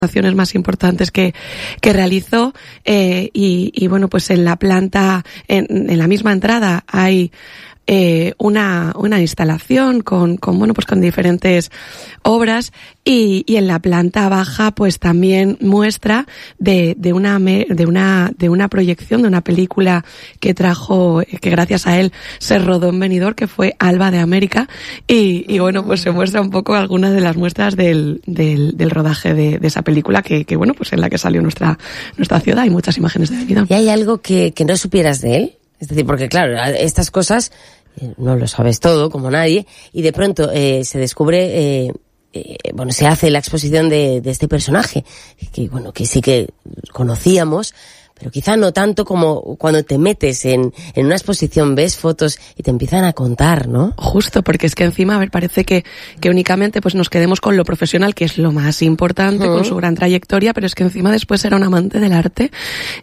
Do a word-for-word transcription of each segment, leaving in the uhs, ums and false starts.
acciones más importantes que, que realizó, eh, y, y bueno, pues en la planta, en, en la misma entrada hay eh, una, una instalación con, con, bueno, pues con diferentes obras, y, y en la planta baja pues también muestra de, de una, de una, de una proyección de una película que trajo, que gracias a él se rodó en Benidorm, que fue Alba de América, y, y bueno, pues se muestra un poco algunas de las muestras del, del, del rodaje de, de esa película que, que bueno, pues en la que salió nuestra, nuestra ciudad. Hay muchas imágenes de Benidorm. ¿Y hay algo que, que no supieras de él? Es decir, porque claro, estas cosas eh, no lo sabes todo, como nadie, y de pronto eh, se descubre, eh, eh, bueno, se hace la exposición de, de este personaje, que bueno, que sí que conocíamos, pero quizá no tanto como cuando te metes en, en una exposición, ves fotos y te empiezan a contar, ¿no? Justo, porque es que encima, a ver, parece que, que únicamente pues nos quedemos con lo profesional, que es lo más importante, uh-huh. con su gran trayectoria, pero es que encima después era un amante del arte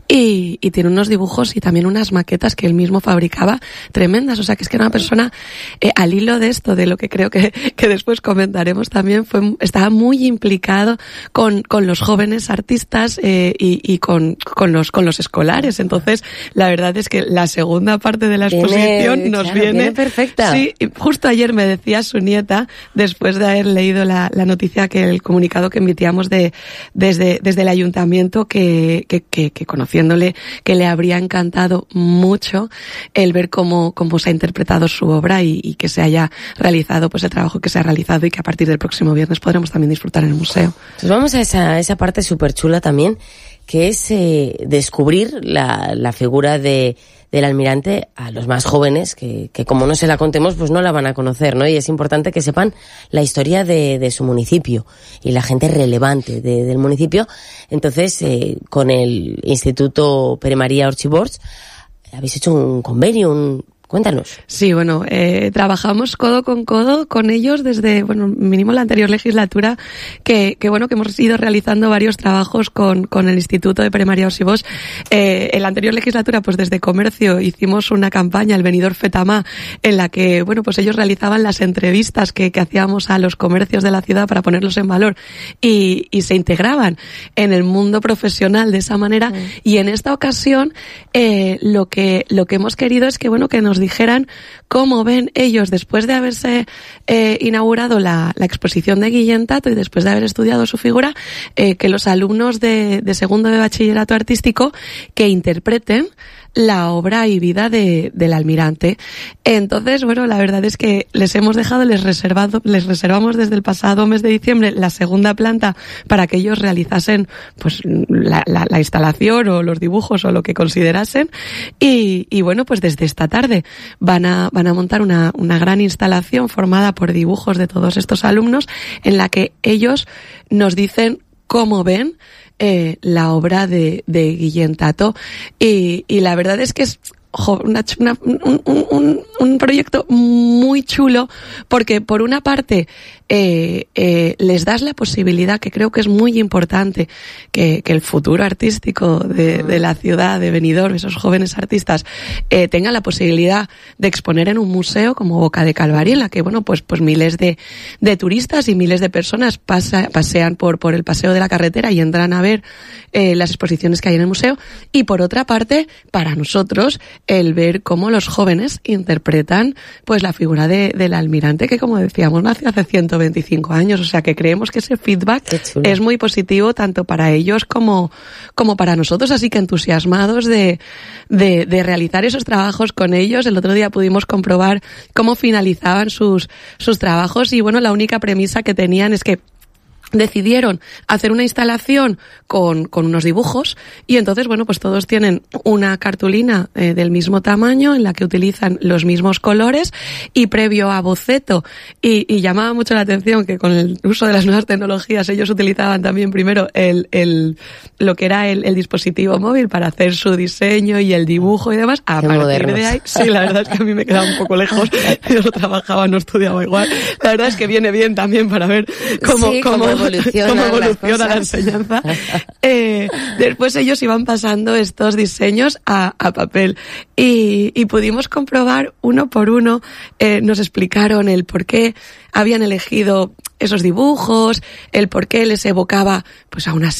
y, y tiene unos dibujos y también unas maquetas que él mismo fabricaba tremendas. O sea, que es que era una persona, eh, al hilo de esto, de lo que creo que, que después comentaremos también, fue, estaba muy implicado con, con los jóvenes artistas, eh, y, y con, con los, con los escolares. Entonces, la verdad es que la segunda parte de la exposición viene, nos claro, viene, viene perfecta. Sí, justo ayer me decía su nieta, después de haber leído la, la noticia, que el comunicado que emitíamos de, desde, desde el ayuntamiento, que, que, que, que conociéndole, que le habría encantado mucho el ver cómo, cómo se ha interpretado su obra y, y que se haya realizado pues el trabajo que se ha realizado, y que a partir del próximo viernes podremos también disfrutar en el museo. Pues vamos a esa, esa parte súper chula también, que es eh, descubrir la, la figura de del almirante a los más jóvenes, que, que como no se la contemos, pues no la van a conocer, ¿no? Y es importante que sepan la historia de, de su municipio y la gente relevante de, del municipio. Entonces, eh, con el Instituto Pere María Orchibors, habéis hecho un convenio, un... Cuéntanos. Sí, bueno, eh, trabajamos codo con codo con ellos desde, bueno, mínimo la anterior legislatura, que, que bueno, que hemos ido realizando varios trabajos con, con el Instituto de Pere María Orchibors. Eh, en la anterior legislatura, pues desde Comercio hicimos una campaña, el Benidorm Fetamá, en la que, bueno, pues ellos realizaban las entrevistas que, que hacíamos a los comercios de la ciudad para ponerlos en valor, y, y se integraban en el mundo profesional de esa manera. Mm. Y en esta ocasión, eh, lo que, lo que hemos querido es que, bueno, que nos dijeran cómo ven ellos, después de haberse eh, inaugurado la, la exposición de Guillén Tato y después de haber estudiado su figura, eh, que los alumnos de, de segundo de bachillerato artístico que interpreten la obra y vida de, del almirante. Entonces, bueno, la verdad es que les hemos dejado, les reservado, les reservamos desde el pasado mes de diciembre la segunda planta para que ellos realizasen pues la, la, la instalación o los dibujos o lo que considerasen, y, y bueno, pues desde esta tarde van a, van a montar una, una gran instalación formada por dibujos de todos estos alumnos, en la que ellos nos dicen cómo ven Eh, la obra de, de Guillén Tato, y, y la verdad es que es una, una, un, un, un proyecto muy chulo, porque por una parte eh, eh, les das la posibilidad, que creo que es muy importante, que, que el futuro artístico de, de la ciudad de Benidorm, esos jóvenes artistas, eh, tengan la posibilidad de exponer en un museo como Boca de Calvario, en la que, bueno, pues, pues miles de, de turistas y miles de personas pasa, pasean por, por el paseo de la carretera y entran a ver eh, las exposiciones que hay en el museo. Y por otra parte, para nosotros, el ver cómo los jóvenes interpretan pues la figura de, del almirante, que, como decíamos, nació hace ciento veinticinco años. O sea, que creemos que ese feedback es muy positivo tanto para ellos como, como para nosotros. Así que entusiasmados de, de, de realizar esos trabajos con ellos. El otro día pudimos comprobar cómo finalizaban sus, sus trabajos, y bueno, la única premisa que tenían es que decidieron hacer una instalación con, con unos dibujos, y entonces, bueno, pues todos tienen una cartulina eh, del mismo tamaño, en la que utilizan los mismos colores, y previo a boceto, y, y llamaba mucho la atención que con el uso de las nuevas tecnologías ellos utilizaban también primero el, el, lo que era el, el dispositivo móvil para hacer su diseño y el dibujo y demás. A Qué partir modernos. de ahí, sí, la verdad es que a mí me quedaba un poco lejos, yo no trabajaba, no estudiaba igual. La verdad es que viene bien también para ver cómo, sí, cómo cómo evoluciona, cómo evoluciona la enseñanza. Eh, después ellos iban pasando estos diseños a, a papel y, y pudimos comprobar uno por uno, eh, nos explicaron el por qué habían elegido esos dibujos, el por qué les evocaba pues a una